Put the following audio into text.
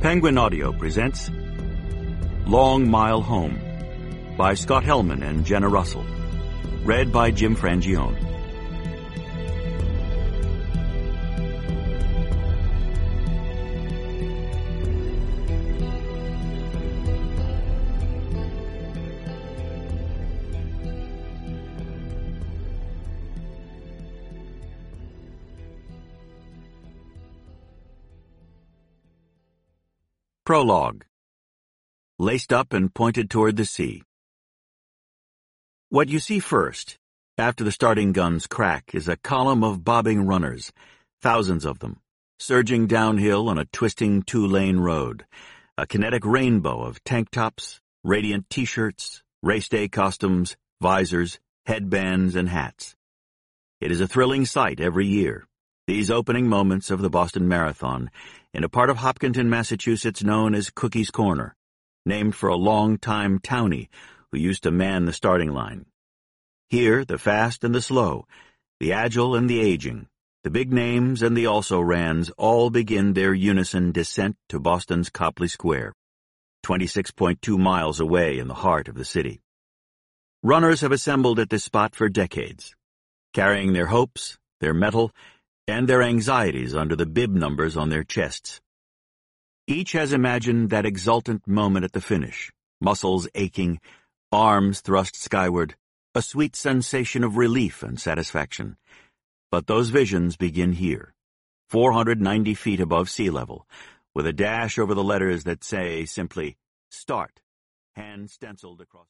Penguin Audio presents Long Mile Home by Scott Hellman and Jenna Russell. Read by Jim Frangione. Prologue. Laced up and pointed toward the sea. What you see first, after the starting guns crack, is a column of bobbing runners, thousands of them, surging downhill on a twisting two-lane road, a kinetic rainbow of tank tops, radiant t-shirts, race day costumes, visors, headbands, and hats. It is a thrilling sight every year, these opening moments of the Boston Marathon, in a part of Hopkinton, Massachusetts known as Cookie's Corner, named for a long-time townie who used to man the starting line. Here, the fast and the slow, the agile and the aging, the big names and the also-rans all begin their unison descent to Boston's Copley Square, 26.2 miles away in the heart of the city. Runners have assembled at this spot for decades, carrying their hopes, their mettle, and their anxieties under the bib numbers on their chests. Each has imagined that exultant moment at the finish, muscles aching, arms thrust skyward, a sweet sensation of relief and satisfaction. But those visions begin here, 490 feet above sea level, with a dash over the letters that say simply, "Start," hand stenciled across.